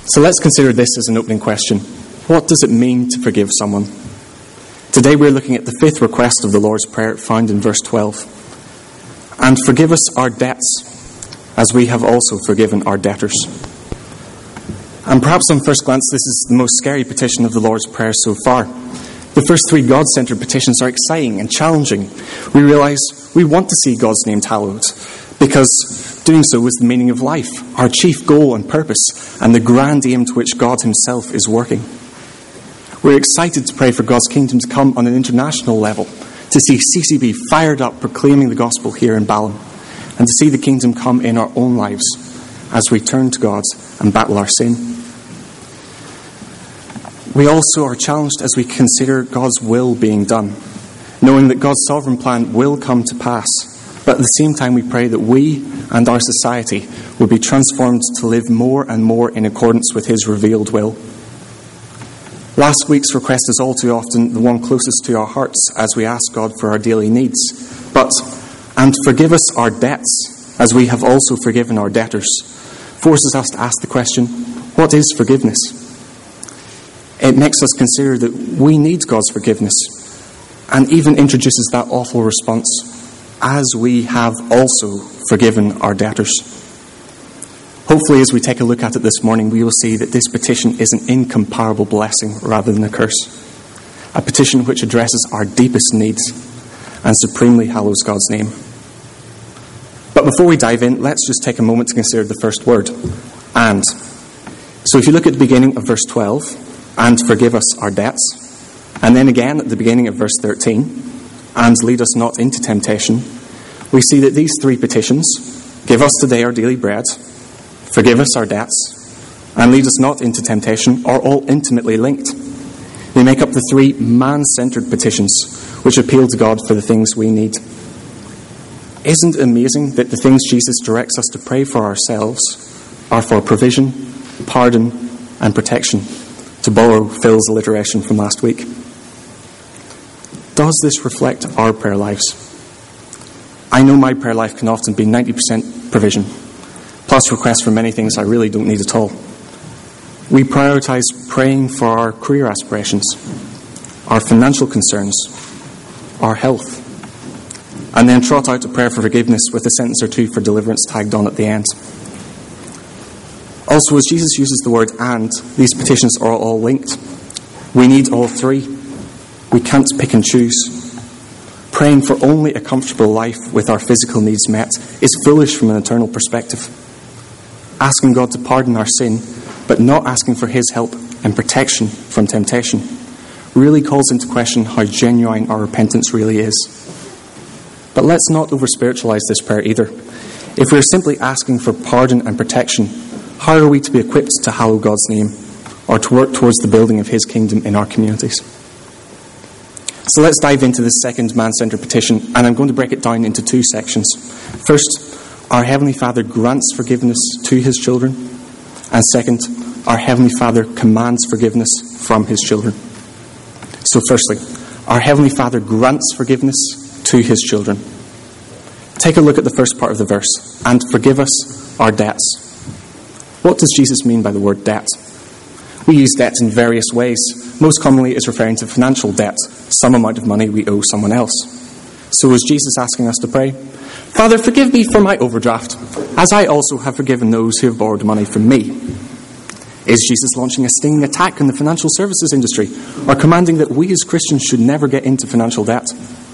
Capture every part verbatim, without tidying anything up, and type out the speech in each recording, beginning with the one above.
So let's consider this as an opening question. What does it mean to forgive someone? Today we're looking at the fifth request of the Lord's Prayer found in verse twelve. And forgive us our debts, as we have also forgiven our debtors. And perhaps on first glance this is the most scary petition of the Lord's Prayer so far. The first three God-centered petitions are exciting and challenging. We realize we want to see God's name hallowed, because doing so is the meaning of life, our chief goal and purpose, and the grand aim to which God himself is working. We're excited to pray for God's kingdom to come on an international level, to see C C B fired up proclaiming the gospel here in Ballum, and to see the kingdom come in our own lives as we turn to God and battle our sin. We also are challenged as we consider God's will being done, knowing that God's sovereign plan will come to pass, but at the same time we pray that we and our society will be transformed to live more and more in accordance with his revealed will. Last week's request is all too often the one closest to our hearts as we ask God for our daily needs. But, and forgive us our debts, as we have also forgiven our debtors, forces us to ask the question, what is forgiveness? It makes us consider that we need God's forgiveness, and even introduces that awful response, as we have also forgiven our debtors. Hopefully, as we take a look at it this morning, we will see that this petition is an incomparable blessing rather than a curse. A petition which addresses our deepest needs and supremely hallows God's name. But before we dive in, let's just take a moment to consider the first word, and. So if you look at the beginning of verse twelve, and forgive us our debts, and then again at the beginning of verse thirteen, and lead us not into temptation, we see that these three petitions, give us today our daily bread, forgive us our debts, and lead us not into temptation, are all intimately linked. They make up the three man-centered petitions which appeal to God for the things we need. Isn't it amazing that the things Jesus directs us to pray for ourselves are for provision, pardon, and protection, to borrow Phil's alliteration from last week? Does this reflect our prayer lives? I know my prayer life can often be ninety percent provision, plus requests for many things I really don't need at all. We prioritise praying for our career aspirations, our financial concerns, our health, and then trot out a prayer for forgiveness with a sentence or two for deliverance tagged on at the end. Also, as Jesus uses the word and, these petitions are all linked. We need all three. We can't pick and choose. Praying for only a comfortable life with our physical needs met is foolish from an eternal perspective. Asking God to pardon our sin, but not asking for his help and protection from temptation, really calls into question how genuine our repentance really is. But let's not over-spiritualize this prayer either. If we're simply asking for pardon and protection, how are we to be equipped to hallow God's name, or to work towards the building of his kingdom in our communities? So let's dive into this second man-centered petition, and I'm going to break it down into two sections. First, our Heavenly Father grants forgiveness to his children, and second, our Heavenly Father commands forgiveness from his children. So firstly, our Heavenly Father grants forgiveness to his children. Take a look at the first part of the verse, and forgive us our debts. What does Jesus mean by the word debt? We use debt in various ways. Most commonly it's referring to financial debt, some amount of money we owe someone else. So is Jesus asking us to pray, Father, forgive me for my overdraft, as I also have forgiven those who have borrowed money from me? Is Jesus launching a stinging attack on the financial services industry, or commanding that we as Christians should never get into financial debt?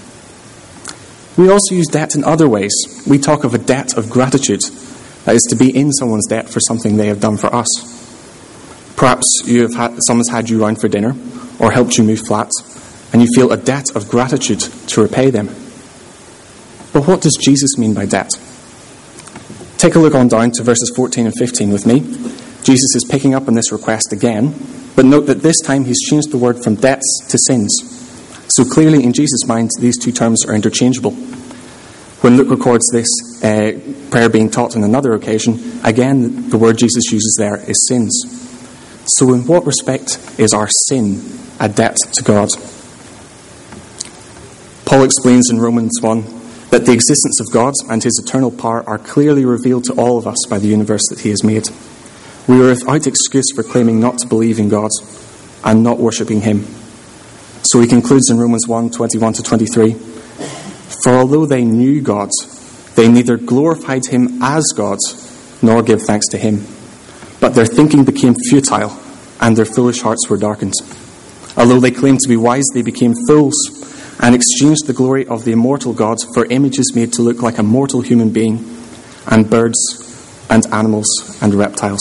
We also use debt in other ways. We talk of a debt of gratitude, that is to be in someone's debt for something they have done for us. Perhaps you have had, someone's had you round for dinner, or helped you move flat, and you feel a debt of gratitude to repay them. But what does Jesus mean by debt? Take a look on down to verses fourteen and fifteen with me. Jesus is picking up on this request again, but note that this time he's changed the word from debts to sins. So clearly in Jesus' mind, these two terms are interchangeable. When Luke records this uh, prayer being taught on another occasion, again the word Jesus uses there is sins. So in what respect is our sin a debt to God? Paul explains in Romans one that the existence of God and his eternal power are clearly revealed to all of us by the universe that he has made. We are without excuse for claiming not to believe in God and not worshipping him. So he concludes in Romans one, twenty-one to twenty-three, "For although they knew God, they neither glorified him as God nor gave thanks to him. But their thinking became futile, and their foolish hearts were darkened. Although they claimed to be wise, they became fools, and exchanged the glory of the immortal God for images made to look like a mortal human being, and birds and animals and reptiles."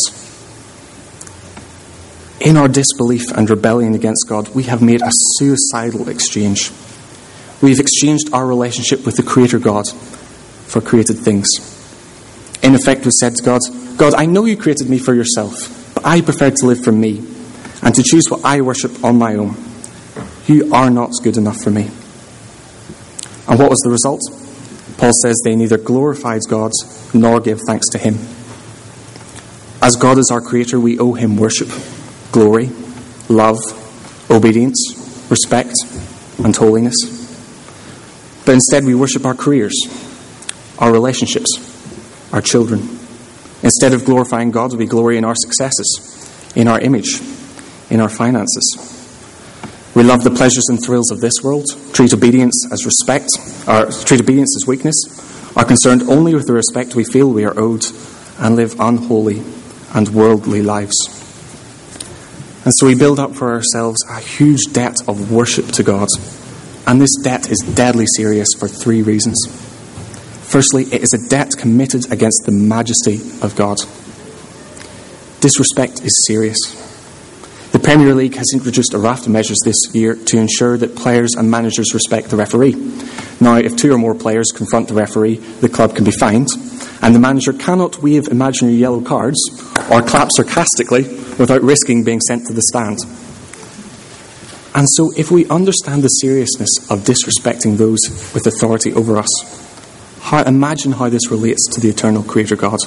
In our disbelief and rebellion against God, we have made a suicidal exchange. We've exchanged our relationship with the Creator God for created things. In effect, we said to God, "God, I know you created me for yourself, but I prefer to live for me and to choose what I worship on my own. You are not good enough for me." And what was the result? Paul says they neither glorified God nor gave thanks to him. As God is our Creator, we owe him worship, glory, love, obedience, respect, and holiness. But instead we worship our careers, our relationships, our children. Instead of glorifying God, we glory in our successes, in our image, in our finances. We love the pleasures and thrills of this world, treat obedience as respect, or treat obedience as weakness, are concerned only with the respect we feel we are owed, and live unholy and worldly lives. And so we build up for ourselves a huge debt of worship to God. And this debt is deadly serious for three reasons. Firstly, it is a debt committed against the majesty of God. Disrespect is serious. The Premier League has introduced a raft of measures this year to ensure that players and managers respect the referee. Now, if two or more players confront the referee, the club can be fined, and the manager cannot wave imaginary yellow cards or clap sarcastically without risking being sent to the stand. And so, if we understand the seriousness of disrespecting those with authority over us, how, imagine how this relates to the eternal Creator God.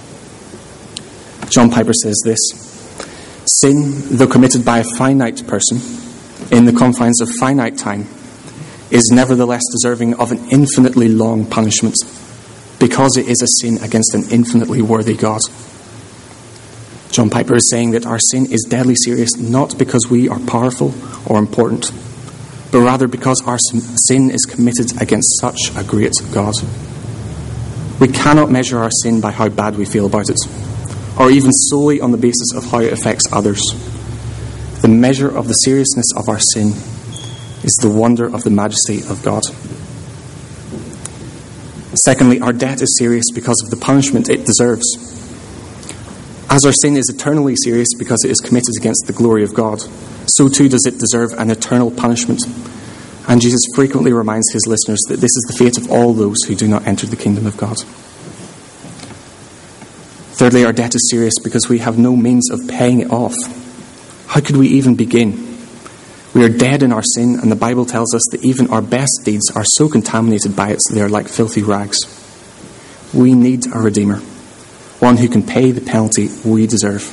John Piper says this: "Sin, though committed by a finite person in the confines of finite time, is nevertheless deserving of an infinitely long punishment, because it is a sin against an infinitely worthy God." John Piper is saying that our sin is deadly serious not because we are powerful or important, but rather because our sin is committed against such a great God. We cannot measure our sin by how bad we feel about it, or even solely on the basis of how it affects others. The measure of the seriousness of our sin is the wonder of the majesty of God. Secondly, our debt is serious because of the punishment it deserves. As our sin is eternally serious because it is committed against the glory of God, so too does it deserve an eternal punishment. And Jesus frequently reminds his listeners that this is the fate of all those who do not enter the kingdom of God. Thirdly, our debt is serious because we have no means of paying it off. How could we even begin? We are dead in our sin, and the Bible tells us that even our best deeds are so contaminated by it that they are like filthy rags. We need a Redeemer, one who can pay the penalty we deserve.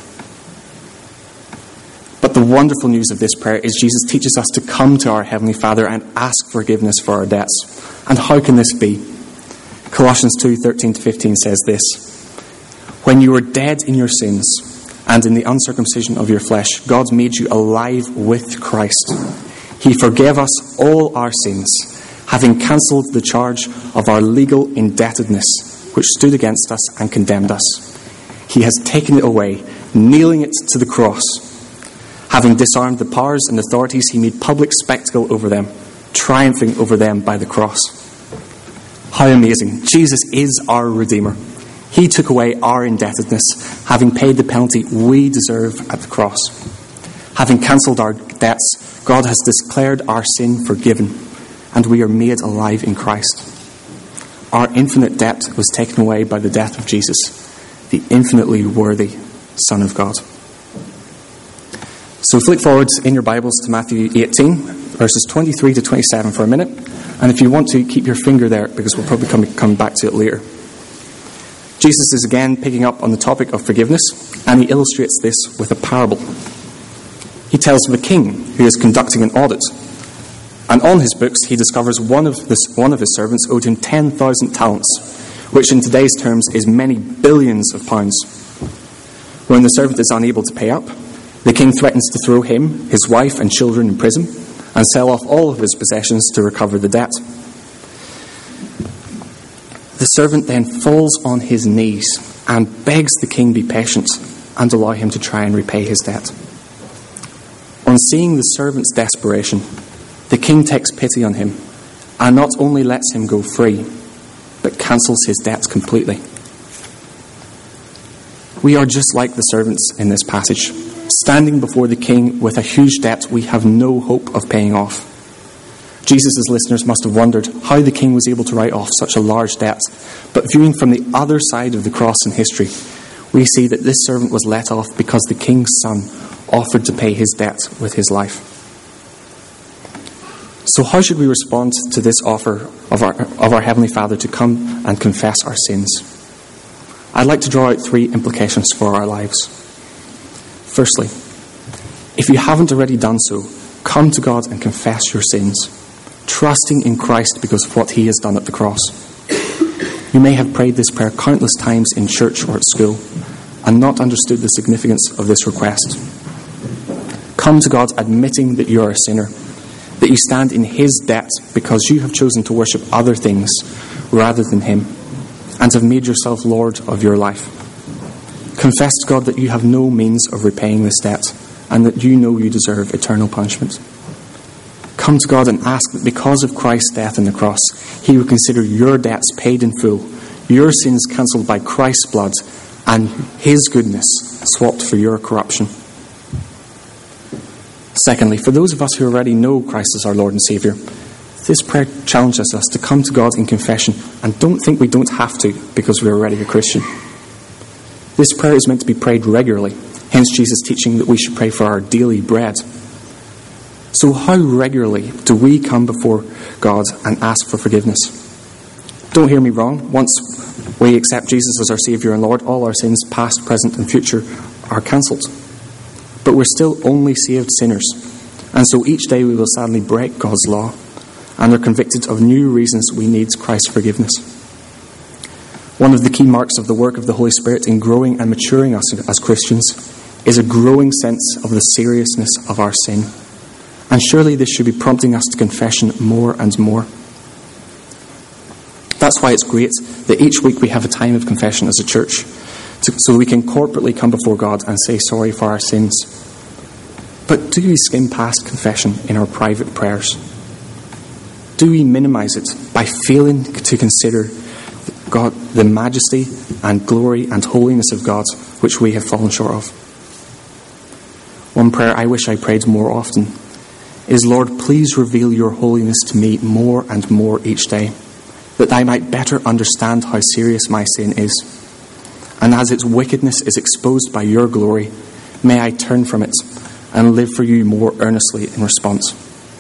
But the wonderful news of this prayer is Jesus teaches us to come to our Heavenly Father and ask forgiveness for our debts. And how can this be? Colossians two, thirteen to fifteen says this: "When you were dead in your sins and in the uncircumcision of your flesh, God made you alive with Christ. He forgave us all our sins, having cancelled the charge of our legal indebtedness, which stood against us and condemned us. He has taken it away, nailing it to the cross. Having disarmed the powers and authorities, he made public spectacle over them, triumphing over them by the cross." How amazing. Jesus is our Redeemer. He took away our indebtedness, having paid the penalty we deserve at the cross. Having cancelled our debts, God has declared our sin forgiven, and we are made alive in Christ. Our infinite debt was taken away by the death of Jesus, the infinitely worthy Son of God. So flick forward in your Bibles to Matthew eighteen, verses twenty-three to twenty-seven for a minute. And if you want to, keep your finger there, because we'll probably come, come back to it later. Jesus is again picking up on the topic of forgiveness, and he illustrates this with a parable. He tells of a king who is conducting an audit, and on his books he discovers one of, this, one of his servants owed him ten thousand talents, which in today's terms is many billions of pounds. When the servant is unable to pay up, the king threatens to throw him, his wife and children in prison and sell off all of his possessions to recover the debt. The servant then falls on his knees and begs the king be patient and allow him to try and repay his debt. On seeing the servant's desperation, the king takes pity on him and not only lets him go free, but cancels his debts completely. We are just like the servants in this passage, standing before the king with a huge debt we have no hope of paying off. Jesus' listeners must have wondered how the king was able to write off such a large debt, but viewing from the other side of the cross in history, we see that this servant was let off because the king's son offered to pay his debt with his life. So how should we respond to this offer of our, of our Heavenly Father to come and confess our sins? I'd like to draw out three implications for our lives. Firstly, if you haven't already done so, come to God and confess your sins, trusting in Christ because of what he has done at the cross. You may have prayed this prayer countless times in church or at school and not understood the significance of this request. Come to God admitting that you are a sinner, that you stand in his debt because you have chosen to worship other things rather than him, and have made yourself Lord of your life. Confess to God that you have no means of repaying this debt, and that you know you deserve eternal punishment. Come to God and ask that because of Christ's death on the cross, he would consider your debts paid in full, your sins cancelled by Christ's blood, and his goodness swapped for your corruption. Secondly, for those of us who already know Christ as our Lord and Saviour, this prayer challenges us to come to God in confession and don't think we don't have to because we're already a Christian. This prayer is meant to be prayed regularly, hence Jesus' teaching that we should pray for our daily bread. So how regularly do we come before God and ask for forgiveness? Don't hear me wrong. Once we accept Jesus as our Saviour and Lord, all our sins, past, present and future, are cancelled. But we're still only saved sinners, and so each day we will sadly break God's law and are convicted of new reasons we need Christ's forgiveness. One of the key marks of the work of the Holy Spirit in growing and maturing us as Christians is a growing sense of the seriousness of our sin. And surely this should be prompting us to confession more and more. That's why it's great that each week we have a time of confession as a church, to, so we can corporately come before God and say sorry for our sins. But do we skim past confession in our private prayers? Do we minimise it by failing to consider God, the majesty and glory and holiness of God, which we have fallen short of? One prayer I wish I prayed more often is, Lord, please reveal your holiness to me more and more each day, that I might better understand how serious my sin is. And as its wickedness is exposed by your glory, may I turn from it and live for you more earnestly in response.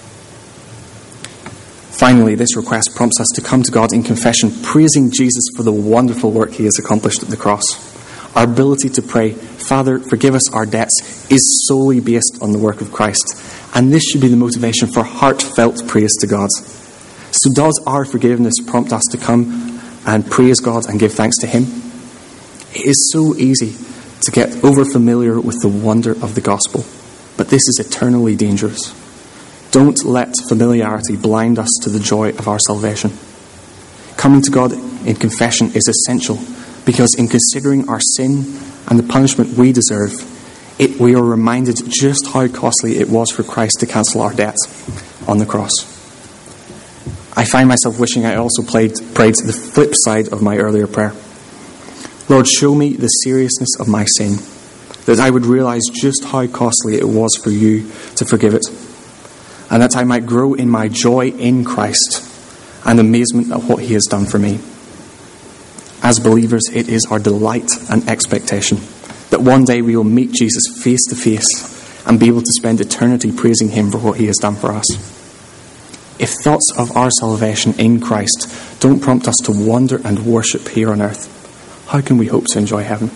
Finally, this request prompts us to come to God in confession, praising Jesus for the wonderful work he has accomplished at the cross. Our ability to pray, Father, forgive us our debts, is solely based on the work of Christ. And this should be the motivation for heartfelt praise to God. So does our forgiveness prompt us to come and praise God and give thanks to him? It is so easy to get over familiar with the wonder of the gospel, but this is eternally dangerous. Don't let familiarity blind us to the joy of our salvation. Coming to God in confession is essential because in considering our sin and the punishment we deserve, it, we are reminded just how costly it was for Christ to cancel our debt on the cross. I find myself wishing I also played, prayed the flip side of my earlier prayer. Lord, show me the seriousness of my sin, that I would realise just how costly it was for you to forgive it, and that I might grow in my joy in Christ and amazement at what he has done for me. As believers, it is our delight and expectation that one day we will meet Jesus face to face and be able to spend eternity praising him for what he has done for us. If thoughts of our salvation in Christ don't prompt us to wonder and worship here on earth, how can we hope to enjoy heaven?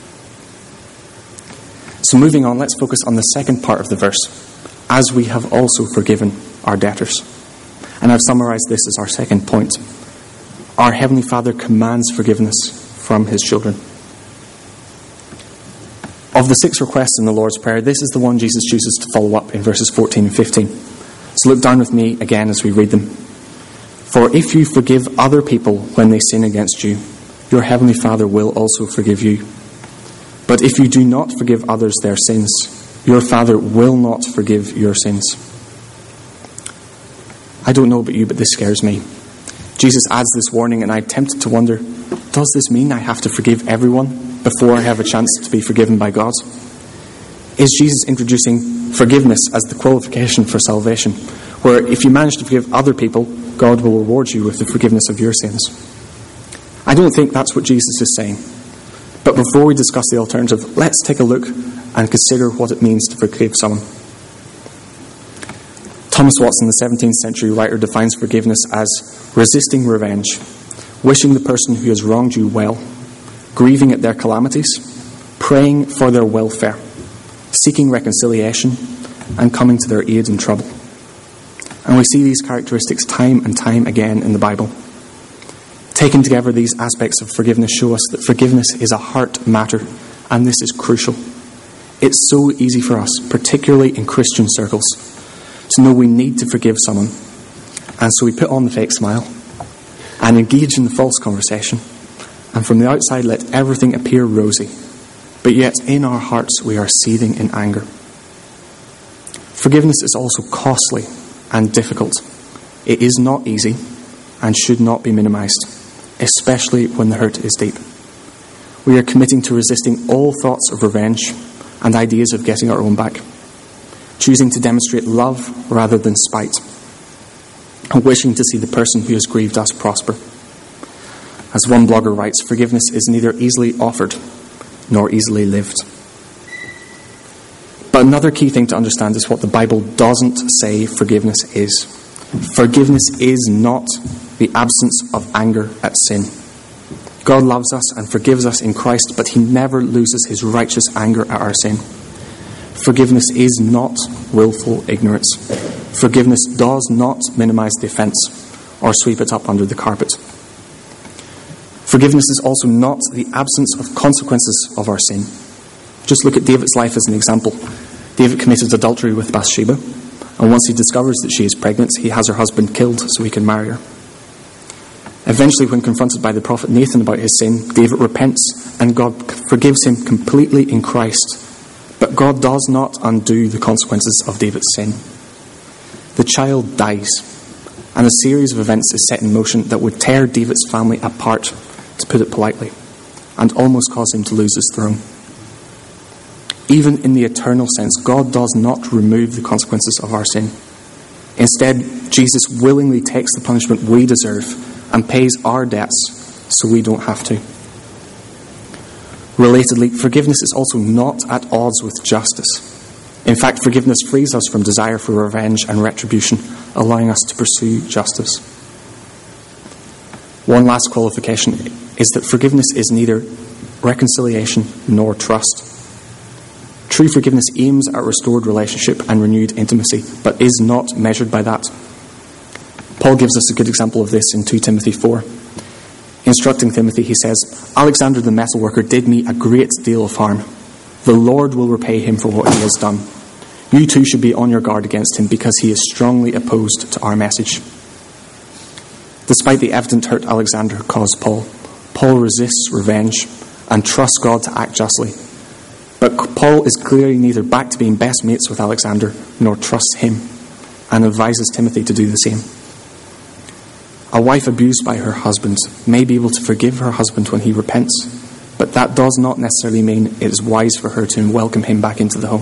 So moving on, let's focus on the second part of the verse. As we have also forgiven our debtors. And I've summarised this as our second point. Our Heavenly Father commands forgiveness from his children. Of the six requests in the Lord's Prayer, this is the one Jesus chooses to follow up in verses fourteen and fifteen. So look down with me again as we read them. For if you forgive other people when they sin against you, your heavenly Father will also forgive you. But if you do not forgive others their sins, your Father will not forgive your sins. I don't know about you, but this scares me. Jesus adds this warning, and I'm tempted to wonder, does this mean I have to forgive everyone before I have a chance to be forgiven by God? Is Jesus introducing forgiveness as the qualification for salvation, where if you manage to forgive other people, God will reward you with the forgiveness of your sins? I don't think that's what Jesus is saying. But before we discuss the alternative, let's take a look and consider what it means to forgive someone. Thomas Watson, the seventeenth century writer, defines forgiveness as resisting revenge, wishing the person who has wronged you well, grieving at their calamities, praying for their welfare, seeking reconciliation, and coming to their aid in trouble. And we see these characteristics time and time again in the Bible. Taken together, these aspects of forgiveness show us that forgiveness is a heart matter, and this is crucial. It's so easy for us, particularly in Christian circles, to know we need to forgive someone, and so we put on the fake smile and engage in the false conversation, and from the outside let everything appear rosy, but yet in our hearts we are seething in anger. Forgiveness is also costly and difficult. It is not easy and should not be minimized, especially when the hurt is deep. We are committing to resisting all thoughts of revenge and ideas of getting our own back, choosing to demonstrate love rather than spite, and wishing to see the person who has grieved us prosper. As one blogger writes, forgiveness is neither easily offered nor easily lived. But another key thing to understand is what the Bible doesn't say forgiveness is. Forgiveness is not the absence of anger at sin. God loves us and forgives us in Christ, but he never loses his righteous anger at our sin. Forgiveness is not willful ignorance. Forgiveness does not minimize the offence or sweep it up under the carpet. Forgiveness is also not the absence of consequences of our sin. Just look at David's life as an example. David committed adultery with Bathsheba, and once he discovers that she is pregnant, he has her husband killed so he can marry her. Eventually, when confronted by the prophet Nathan about his sin, David repents and God forgives him completely in Christ. But God does not undo the consequences of David's sin. The child dies, and a series of events is set in motion that would tear David's family apart, to put it politely, and almost cause him to lose his throne. Even in the eternal sense, God does not remove the consequences of our sin. Instead, Jesus willingly takes the punishment we deserve and pays our debts so we don't have to. Relatedly, forgiveness is also not at odds with justice. In fact, forgiveness frees us from desire for revenge and retribution, allowing us to pursue justice. One last qualification is that forgiveness is neither reconciliation nor trust. True forgiveness aims at restored relationship and renewed intimacy, but is not measured by that. Paul gives us a good example of this in Second Timothy four. Instructing Timothy, he says, Alexander the metalworker did me a great deal of harm. The Lord will repay him for what he has done. You too should be on your guard against him, because he is strongly opposed to our message. Despite the evident hurt Alexander caused Paul, Paul resists revenge and trusts God to act justly. But Paul is clearly neither back to being best mates with Alexander nor trusts him, and advises Timothy to do the same. A wife abused by her husband may be able to forgive her husband when he repents, but that does not necessarily mean it is wise for her to welcome him back into the home.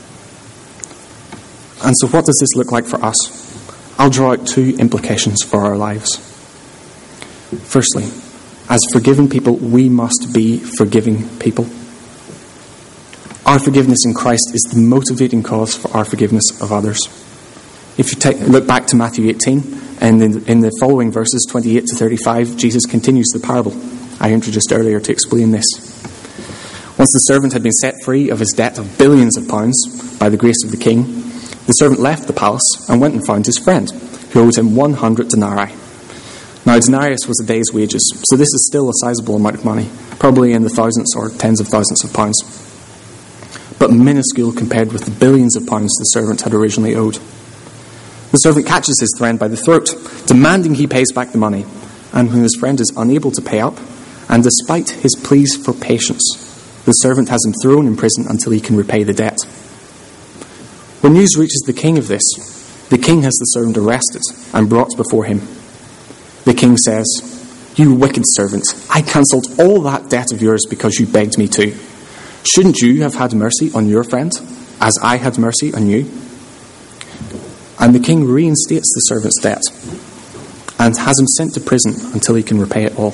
And so what does this look like for us? I'll draw out two implications for our lives. Firstly, as forgiven people, we must be forgiving people. Our forgiveness in Christ is the motivating cause for our forgiveness of others. If you take, look back to Matthew eighteen, and in the, in the following verses, twenty-eight to thirty-five, Jesus continues the parable I introduced earlier to explain this. Once the servant had been set free of his debt of billions of pounds by the grace of the king, the servant left the palace and went and found his friend, who owed him one hundred denarii. Now, a denarius was a day's wages, so this is still a sizable amount of money, probably in the thousands or tens of thousands of pounds. but minuscule compared with the billions of pounds the servant had originally owed. The servant catches his friend by the throat, demanding he pays back the money, and when his friend is unable to pay up, and despite his pleas for patience, the servant has him thrown in prison until he can repay the debt. When news reaches the king of this, the king has the servant arrested and brought before him. The king says, "You wicked servant, I cancelled all that debt of yours because you begged me to. Shouldn't you have had mercy on your friend, as I had mercy on you?" And the king reinstates the servant's debt and has him sent to prison until he can repay it all.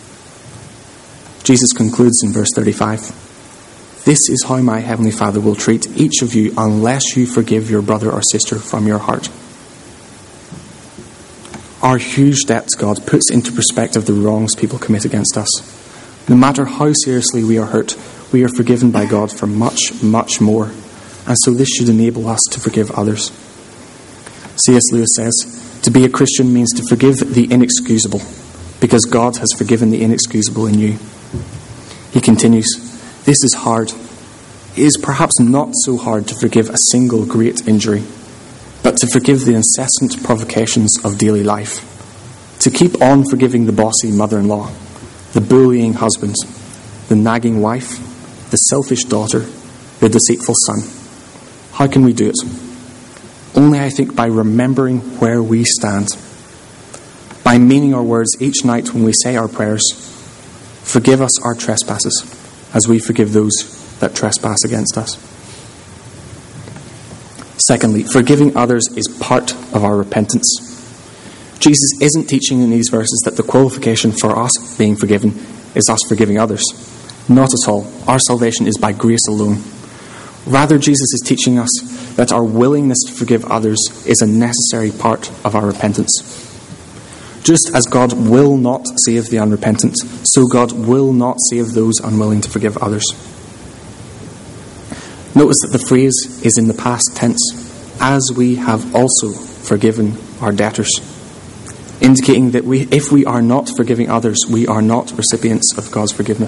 Jesus concludes in verse thirty-five, "This is how my heavenly Father will treat each of you unless you forgive your brother or sister from your heart." Our huge debt to God puts into perspective the wrongs people commit against us. No matter how seriously we are hurt, we are forgiven by God for much, much more. And so this should enable us to forgive others. C S Lewis says, "To be a Christian means to forgive the inexcusable, because God has forgiven the inexcusable in you." He continues, "This is hard. It is perhaps not so hard to forgive a single great injury, but to forgive the incessant provocations of daily life. To keep on forgiving the bossy mother-in-law, the bullying husband, the nagging wife, the selfish daughter, the deceitful son. How can we do it? Only, I think, by remembering where we stand. By meaning our words each night when we say our prayers, 'Forgive us our trespasses, as we forgive those that trespass against us.'" Secondly, forgiving others is part of our repentance. Jesus isn't teaching in these verses that the qualification for us being forgiven is us forgiving others. Not at all. Our salvation is by grace alone. Rather, Jesus is teaching us that our willingness to forgive others is a necessary part of our repentance. Just as God will not save the unrepentant, so God will not save those unwilling to forgive others. Notice that the phrase is in the past tense, "as we have also forgiven our debtors," indicating that we, if we are not forgiving others, we are not recipients of God's forgiveness.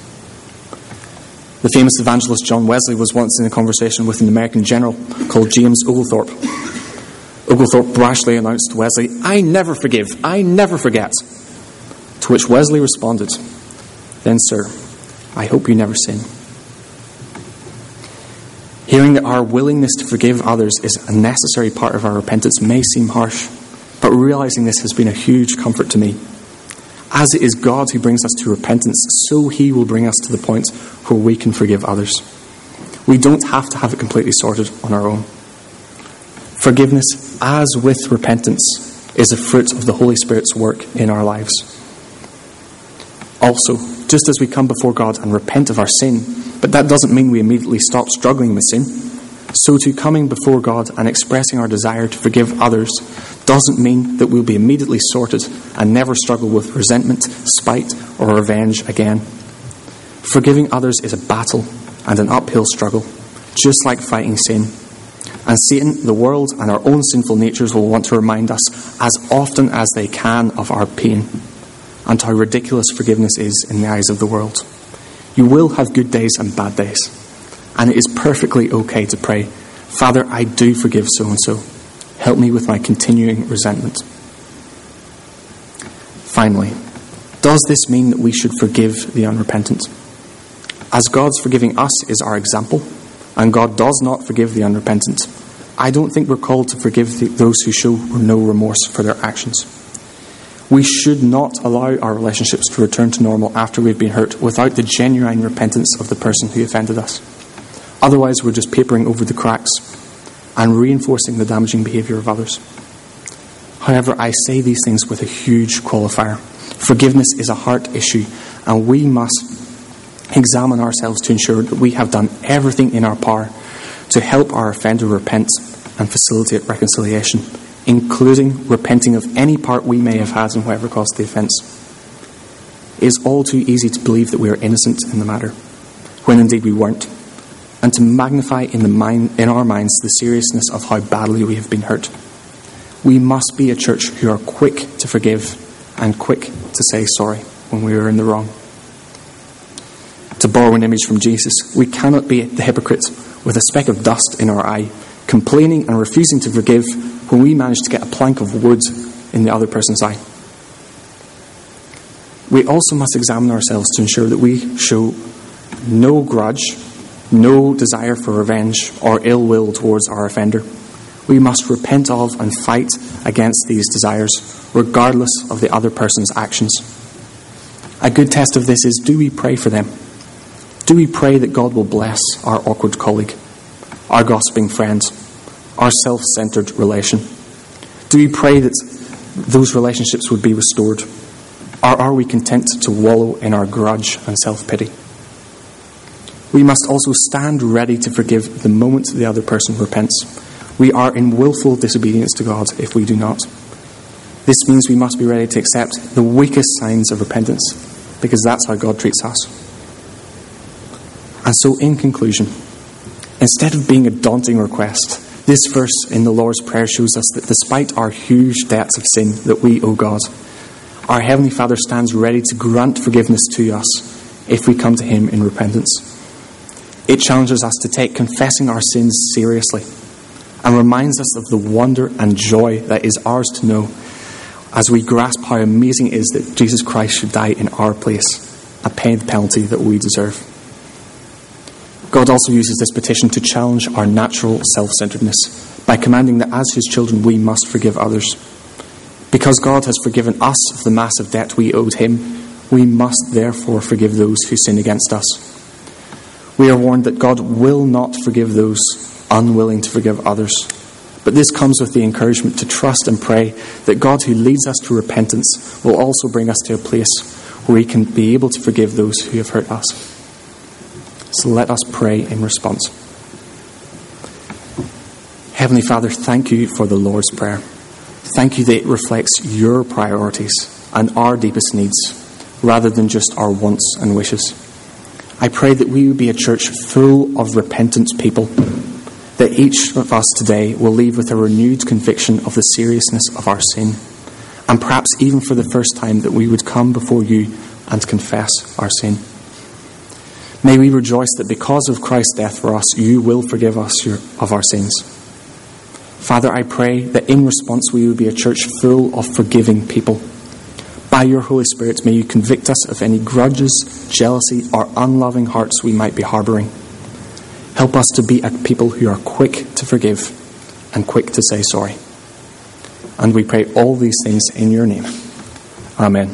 The famous evangelist John Wesley was once in a conversation with an American general called James Oglethorpe. Oglethorpe brashly announced to Wesley, "I never forgive, I never forget." To which Wesley responded, "Then, sir, I hope you never sin." Hearing that our willingness to forgive others is a necessary part of our repentance may seem harsh, but realizing this has been a huge comfort to me. As it is God who brings us to repentance, so he will bring us to the point where we can forgive others. We don't have to have it completely sorted on our own. Forgiveness, as with repentance, is a fruit of the Holy Spirit's work in our lives. Also, just as we come before God and repent of our sin, but that doesn't mean we immediately stop struggling with sin, so too coming before God and expressing our desire to forgive others doesn't mean that we'll be immediately sorted and never struggle with resentment, spite, or revenge again. Forgiving others is a battle and an uphill struggle, just like fighting sin. And Satan, the world, and our own sinful natures will want to remind us as often as they can of our pain and how ridiculous forgiveness is in the eyes of the world. You will have good days and bad days, and it is perfectly okay to pray, "Father, I do forgive so-and-so. Help me with my continuing resentment." Finally, does this mean that we should forgive the unrepentant? As God's forgiving us is our example, and God does not forgive the unrepentant, I don't think we're called to forgive the, those who show no remorse for their actions. We should not allow our relationships to return to normal after we've been hurt without the genuine repentance of the person who offended us. Otherwise, we're just papering over the cracks and reinforcing the damaging behaviour of others. However, I say these things with a huge qualifier. Forgiveness is a heart issue, and we must examine ourselves to ensure that we have done everything in our power to help our offender repent and facilitate reconciliation, including repenting of any part we may have had in whatever caused the offence. It is all too easy to believe that we are innocent in the matter, when indeed we weren't, and to magnify in, the mind, in our minds the seriousness of how badly we have been hurt. We must be a church who are quick to forgive and quick to say sorry when we are in the wrong. To borrow an image from Jesus, we cannot be the hypocrite with a speck of dust in our eye, complaining and refusing to forgive when we manage to get a plank of wood in the other person's eye. We also must examine ourselves to ensure that we show no grudge, no desire for revenge or ill will towards our offender. We must repent of and fight against these desires, regardless of the other person's actions. A good test of this is, do we pray for them? Do we pray that God will bless our awkward colleague, our gossiping friend, our self-centered relation? Do we pray that those relationships would be restored? Or are we content to wallow in our grudge and self-pity? We must also stand ready to forgive the moment the other person repents. We are in willful disobedience to God if we do not. This means we must be ready to accept the weakest signs of repentance, because that's how God treats us. And so, in conclusion, instead of being a daunting request, this verse in the Lord's Prayer shows us that despite our huge debts of sin that we owe God, our Heavenly Father stands ready to grant forgiveness to us if we come to Him in repentance. It challenges us to take confessing our sins seriously and reminds us of the wonder and joy that is ours to know as we grasp how amazing it is that Jesus Christ should die in our place and pay the penalty that we deserve. God also uses this petition to challenge our natural self-centeredness by commanding that as His children we must forgive others. Because God has forgiven us of the massive debt we owed Him, we must therefore forgive those who sin against us. We are warned that God will not forgive those unwilling to forgive others. But this comes with the encouragement to trust and pray that God, who leads us to repentance, will also bring us to a place where we can be able to forgive those who have hurt us. So let us pray in response. Heavenly Father, thank you for the Lord's Prayer. Thank you that it reflects your priorities and our deepest needs, rather than just our wants and wishes. I pray that we would be a church full of repentant people, that each of us today will leave with a renewed conviction of the seriousness of our sin, and perhaps even for the first time that we would come before you and confess our sin. May we rejoice that because of Christ's death for us, you will forgive us of our sins. Father, I pray that in response we would be a church full of forgiving people. By your Holy Spirit, may you convict us of any grudges, jealousy, or unloving hearts we might be harbouring. Help us to be a people who are quick to forgive and quick to say sorry. And we pray all these things in your name. Amen.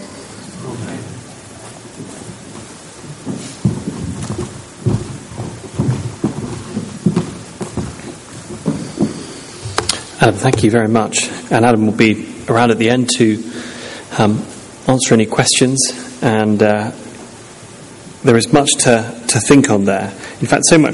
Adam, thank you very much. And Adam will be around at the end to um, answer any questions. And uh, there is much to, to think on there. In fact, so much